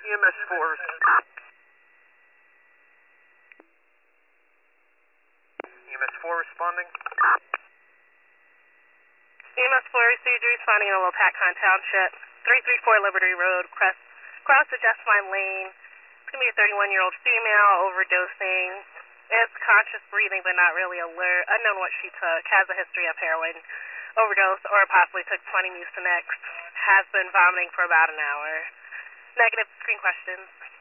EMS 4. EMS 4 responding. EMS 4 received, responding in Little Patcon Township, 334 Liberty Road, cross the Jessamine Lane. It's going to be a 31-year-old female overdosing. Is conscious breathing but not really alert. Unknown what she took. Has a history of heroin overdose or possibly took 20 Mucinex. Has been vomiting for about an hour. Negative screen questions.